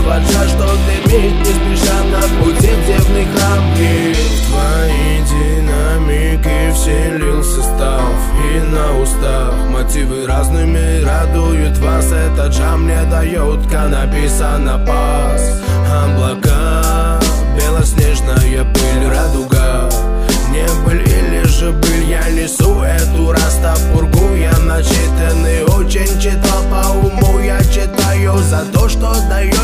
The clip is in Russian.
поджар, что дымит не спеша на пути в дивный храм. И в твои динамики вселился став, и на устах мотивы разными радуют вас. Этот джам не дает, как написано пас. Облака, белоснежная пыль, радуга. Не быль или же быль, я несу эту растапургу. Я начитанный, очень читал по уму. Я читаю за то, что даю